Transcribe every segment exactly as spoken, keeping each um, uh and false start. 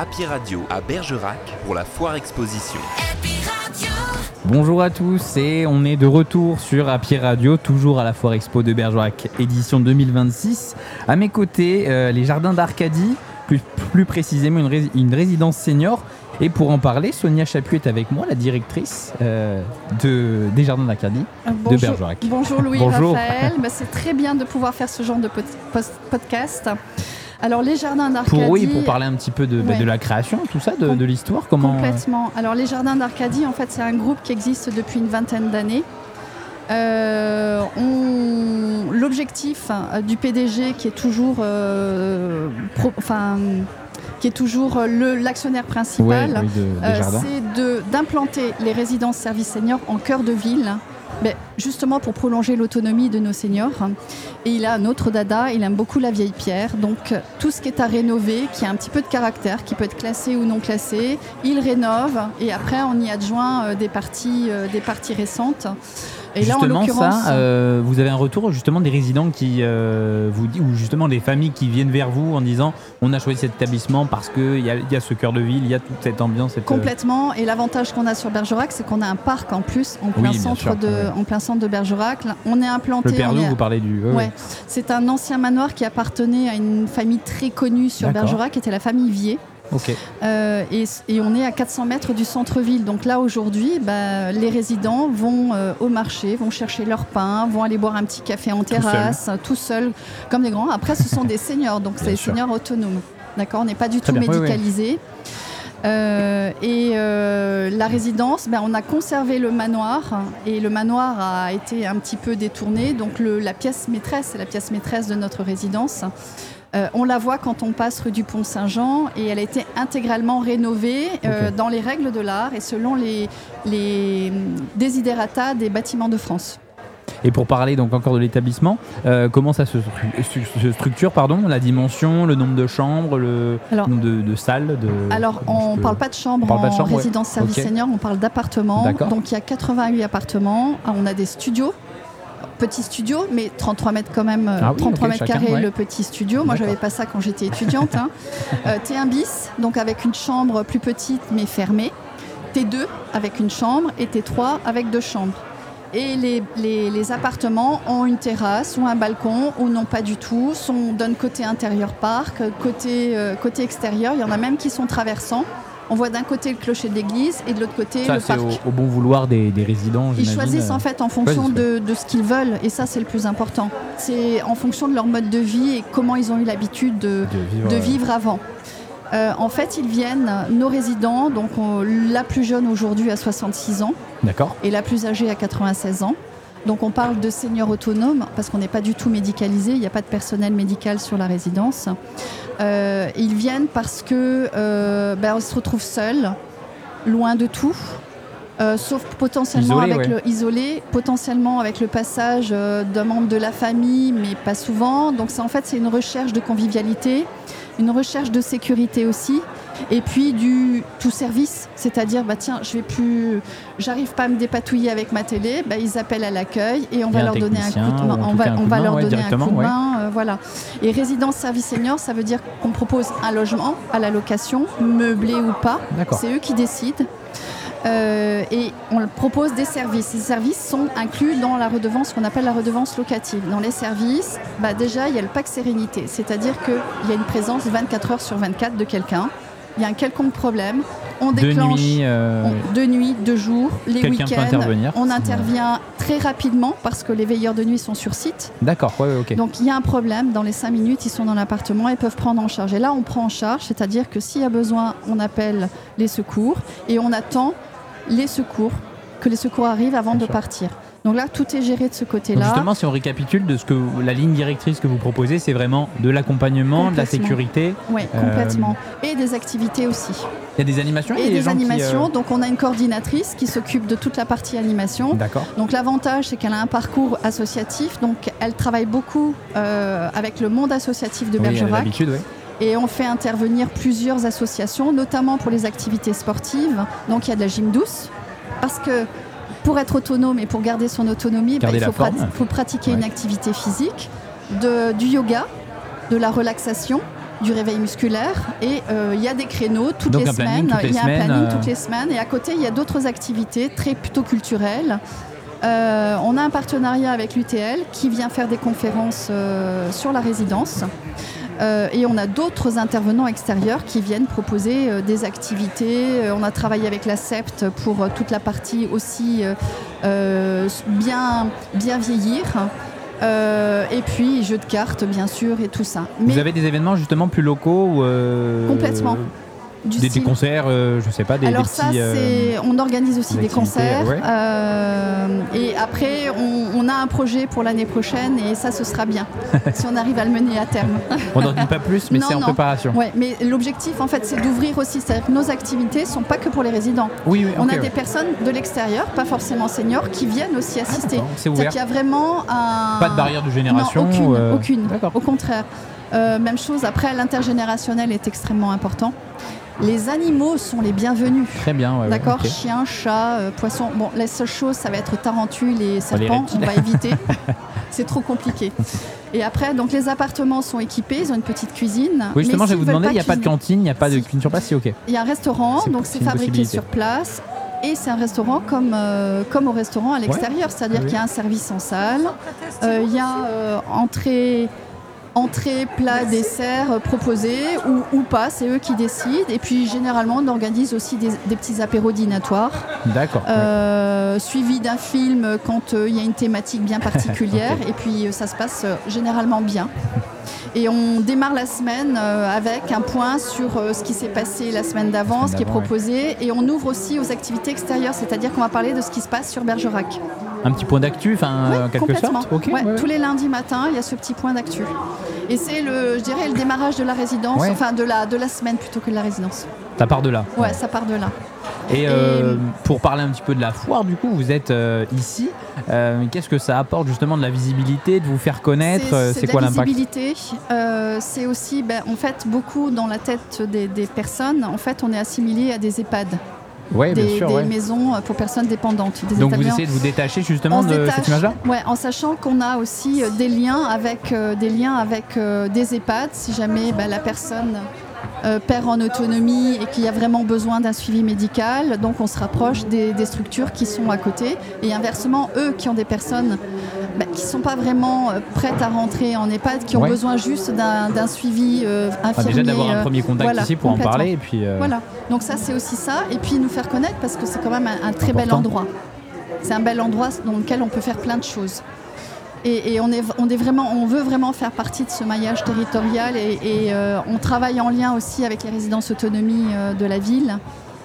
Happy Radio à Bergerac pour la Foire Exposition. Bonjour à tous et on est de retour sur Happy Radio, toujours à la Foire Expo de Bergerac, édition deux mille vingt-six. À mes côtés, euh, les Jardins d'Arcadie, plus, plus précisément une, rés- une résidence senior. Et pour en parler, Sonia Chaput est avec moi, la directrice euh, de, des Jardins d'Arcadie bonjour, de Bergerac. Bonjour Louis Bonjour. Raphaël, bah, c'est très bien de pouvoir faire ce genre de pod- post- podcast. Alors les Jardins d'Arcadie... Pour, oui, pour parler un petit peu de, ouais. bah, de la création, tout ça, de, de l'histoire. Comment... Complètement. Alors les Jardins d'Arcadie, en fait, c'est un groupe qui existe depuis une vingtaine d'années. Euh, on... L'objectif euh, du P D G, qui est toujours... Euh, pro... enfin, qui est toujours le, l'actionnaire principal, ouais, oui, de, euh, jardins. c'est de, d'implanter les résidences services seniors en cœur de ville, mais justement pour prolonger l'autonomie de nos seniors. Et il a un autre dada, il aime beaucoup la vieille pierre, donc tout ce qui est à rénover, qui a un petit peu de caractère, qui peut être classé ou non classé, il rénove et après on y adjoint euh, des parties, euh, des parties récentes. Et justement, là, en l'occurrence, ça, euh, vous avez un retour justement des résidents qui euh, vous disent, ou justement des familles qui viennent vers vous en disant on a choisi cet établissement parce qu'il y a, y a ce cœur de ville, il y a toute cette ambiance. Cette... Complètement. Et l'avantage qu'on a sur Bergerac, c'est qu'on a un parc en plus, en plein, oui, centre, sûr, de, ouais. en plein centre de Bergerac. Là, on est implanté. Le Perlou, est... vous parlez du. Ouais. ouais. C'est un ancien manoir qui appartenait à une famille très connue sur D'accord. Bergerac, qui était la famille Vier. Okay. Euh, et, et on est à quatre cents mètres du centre-ville. Donc là, aujourd'hui, bah, les résidents vont euh, au marché, vont chercher leur pain, vont aller boire un petit café en terrasse, tout seul, comme des grands. Après, ce sont des seniors, donc c'est des seniors autonomes. D'accord, on n'est pas du Très tout bien. médicalisé. Oui, oui. Euh, et euh, la résidence, ben, on a conservé le manoir et le manoir a été un petit peu détourné. Donc le, la pièce maîtresse, c'est la pièce maîtresse de notre résidence. Euh, on la voit quand on passe rue du Pont Saint-Jean et elle a été intégralement rénovée euh, okay. dans les règles de l'art et selon les, les desiderata des bâtiments de France. Et pour parler donc encore de l'établissement, euh, comment ça se, se structure, pardon, la dimension, le nombre de chambres, le alors, nombre de, de salles de, Alors on ne peux... parle pas de chambres en pas de chambre, résidence ouais. service okay. senior, on parle d'appartements. D'accord. Donc il y a quatre-vingt-huit appartements, on a des studios. Petit studio, mais trente-trois mètres quand même, ah oui, trente-trois okay, mètres chacun, carrés ouais. le petit studio. Moi, D'accord. j'avais pas ça quand j'étais étudiante. Hein. euh, T un bis, donc avec une chambre plus petite mais fermée. T deux avec une chambre et T trois avec deux chambres. Et les, les, les appartements ont une terrasse ou un balcon ou non pas du tout. Sont d'un côté intérieur parc, côté, euh, côté extérieur. Il y en a même qui sont traversants. On voit d'un côté le clocher de l'église et de l'autre côté ça, le parc. parc. C'est au, au bon vouloir des, des résidents, Ils choisissent en fait en fonction de, de ce qu'ils veulent et ça c'est le plus important. C'est en fonction de leur mode de vie et comment ils ont eu l'habitude de, de, vivre, de vivre avant. Euh, en fait, ils viennent, nos résidents, donc on, la plus jeune aujourd'hui a soixante-six ans. D'accord. Et la plus âgée a quatre-vingt-seize ans. Donc on parle de seniors autonomes parce qu'on n'est pas du tout médicalisé, il n'y a pas de personnel médical sur la résidence. Euh, ils viennent parce que euh, ben, on se retrouve seuls, loin de tout, euh, sauf potentiellement isolé, avec ouais. le isolé, potentiellement avec le passage euh, d'un membre de la famille, mais pas souvent. Donc c'est en fait c'est une recherche de convivialité, une recherche de sécurité aussi. Et puis du tout service, c'est-à-dire bah tiens, je vais plus, j'arrive pas à me dépatouiller avec ma télé, bah, ils appellent à l'accueil et on va leur donner un coup de main, on va, on va leur donner un coup de main, euh, voilà. Et résidence service senior, ça veut dire qu'on propose un logement à la location, meublé ou pas, D'accord. c'est eux qui décident. Euh, et on propose des services. Ces services sont inclus dans la redevance qu'on appelle la redevance locative. Dans les services, bah déjà il y a le pack sérénité, c'est-à-dire qu'il y a une présence vingt-quatre heures sur vingt-quatre de quelqu'un. Il y a un quelconque problème, on déclenche de nuit, euh... on, de nuit, de jour, les Quelqu'un week-ends, peut intervenir, on intervient très rapidement parce que les veilleurs de nuit sont sur site. D'accord, ouais, ouais, ok. Donc il y a un problème, dans les cinq minutes, ils sont dans l'appartement et peuvent prendre en charge. Et là, on prend en charge, c'est-à-dire que s'il y a besoin, on appelle les secours et on attend les secours, que les secours arrivent avant Bien de sûr. partir. Donc là, tout est géré de ce côté-là. Donc justement, si on récapitule de ce que la ligne directrice que vous proposez, c'est vraiment de l'accompagnement, de la sécurité. Oui, complètement. Euh... Et des activités aussi. Il y a des animations. Et des, des animations. Qui, euh... Donc on a une coordinatrice qui s'occupe de toute la partie animation. D'accord. Donc l'avantage, c'est qu'elle a un parcours associatif. Donc elle travaille beaucoup euh, avec le monde associatif de oui, Bergerac. Elle a l'habitude, oui. Et on fait intervenir plusieurs associations, notamment pour les activités sportives. Donc il y a de la gym douce, parce que pour être autonome et pour garder son autonomie, bah, il faut, prat- faut pratiquer ouais. une activité physique, de, du yoga, de la relaxation, du réveil musculaire. Et il euh, y a des créneaux toutes Donc les un semaines. Il y a un planning euh... toutes les semaines. Et à côté, il y a d'autres activités très plutôt culturelles. Euh, on a un partenariat avec l'U T L qui vient faire des conférences euh, sur la résidence. Euh, et on a d'autres intervenants extérieurs qui viennent proposer euh, des activités. Euh, on a travaillé avec la S E P T pour euh, toute la partie aussi euh, euh, bien, bien vieillir. Euh, et puis jeux de cartes bien sûr et tout ça. Mais vous avez des événements justement plus locaux ou euh... Complètement. Du des, des concerts, euh, je sais pas, des, Alors des ça, petits... Euh, on organise aussi des, des concerts. Ouais. Euh, et après, on, on a un projet pour l'année prochaine et ça, ce sera bien, si on arrive à le mener à terme. On n'en dit pas plus, mais c'est en préparation. Ouais, mais l'objectif, en fait, c'est d'ouvrir aussi. C'est-à-dire que nos activités ne sont pas que pour les résidents. Oui, oui, on okay, a ouais. des personnes de l'extérieur, pas forcément seniors, qui viennent aussi assister. Ah, c'est ouvert. C'est-à-dire qu'il y a vraiment un... Pas de barrière de génération. Non, aucune, euh... aucune. Au contraire. Euh, même chose, après, l'intergénérationnel est extrêmement important. Les animaux sont les bienvenus. Très bien, ouais, d'accord. Okay. Chiens, chats, euh, poissons. Bon, la seule chose, ça va être tarentules et serpents. Les on va éviter. C'est trop compliqué. Et après, donc les appartements sont équipés. Ils ont une petite cuisine. Oui, justement, mais je vais vous demander. Il n'y a pas de cantine, il n'y a pas de si. cuisine sur place, c'est ok. Il y a un restaurant, c'est, donc c'est c'est fabriqué sur place. Et c'est un restaurant comme, euh, comme au restaurant à l'extérieur, ouais. C'est-à-dire oui. qu'il y a un service en salle. Euh, il y a euh, entrée. Entrée, plat, dessert euh, proposés ou, ou pas, c'est eux qui décident. Et puis généralement, on organise aussi des, des petits apéros dînatoires. D'accord. Euh, ouais. Suivi d'un film quand il euh, y a une thématique bien particulière. Okay. Et puis euh, ça se passe euh, généralement bien. Et on démarre la semaine euh, avec un point sur euh, ce qui s'est passé la semaine d'avant, ce qui est proposé. Ouais. Et on ouvre aussi aux activités extérieures, c'est-à-dire qu'on va parler de ce qui se passe sur Bergerac. Un petit point d'actu, enfin, ouais, en quelque complètement. sorte. Okay, ouais, ouais, tous ouais. les lundis matins, il y a ce petit point d'actu. Et c'est le, je dirais, le démarrage de la résidence, ouais. enfin de la, de la semaine plutôt que de la résidence. Ça part de là. Ouais, ouais. ça part de là. Et, euh, et pour parler un petit peu de la foire, du coup, vous êtes euh, ici. Euh, qu'est-ce que ça apporte justement de la visibilité, de vous faire connaître? C'est, c'est, c'est quoi la l'impact? Visibilité. Euh, c'est aussi, ben, en fait, beaucoup dans la tête des, des personnes. En fait, on est assimilé à des EHPAD. Ouais, des, bien sûr, des ouais. maisons pour personnes dépendantes. Des Donc vous essayez de vous détacher justement de détache, cette image-là? Ouais, en sachant qu'on a aussi des liens avec, euh, des, liens avec euh, des EHPAD, si jamais bah, la personne euh, perd en autonomie et qu'il y a vraiment besoin d'un suivi médical. Donc on se rapproche des, des structures qui sont à côté. Et inversement, eux qui ont des personnes bah, qui ne sont pas vraiment euh, prêtes à rentrer en EHPAD, qui ont ouais. besoin juste d'un, d'un suivi euh, infirmier. Ah, déjà d'avoir un premier contact voilà, ici pour en parler. Et puis, euh... Voilà, donc ça c'est aussi ça. Et puis nous faire connaître parce que c'est quand même un, un très important. Bel endroit. C'est un bel endroit dans lequel on peut faire plein de choses. Et, et on, est, on, est vraiment, on veut vraiment faire partie de ce maillage territorial et, et euh, on travaille en lien aussi avec les résidences autonomie euh, de la ville.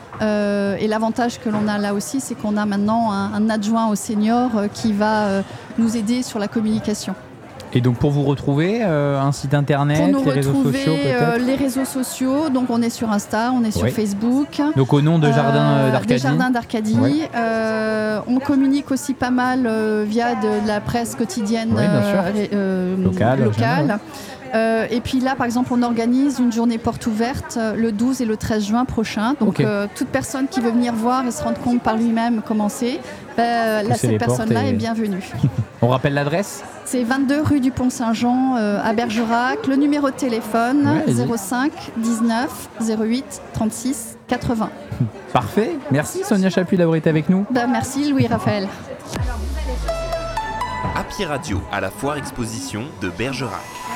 Euh, et l'avantage que l'on a là aussi, c'est qu'on a maintenant un, un adjoint aux seniors euh, qui va euh, nous aider sur la communication. Et donc pour vous retrouver, euh, un site internet, pour nous les réseaux sociaux peut-être euh, les réseaux sociaux, donc on est sur Insta, on est sur oui. Facebook. Donc au nom de Jardin euh, d'Arcadie. Des Jardins d'Arcadie. Oui. Euh, on communique aussi pas mal euh, via de la presse quotidienne oui, euh, euh, locale. locale. Euh, et puis là, par exemple, on organise une journée porte ouverte euh, le douze et le treize juin prochain. Donc okay. euh, toute personne qui veut venir voir et se rendre compte par lui-même comment c'est, ben, là, cette personne-là et... est bienvenue. On rappelle l'adresse ? C'est vingt-deux rue du Pont-Saint-Jean euh, à Bergerac. Le numéro de téléphone, ouais, zéro cinq dix-neuf zéro huit trente-six quatre-vingts. Parfait. Merci Sonia Chapuis d'avoir été avec nous. Ben, merci Louis-Raphaël. Happy Radio à la foire exposition de Bergerac.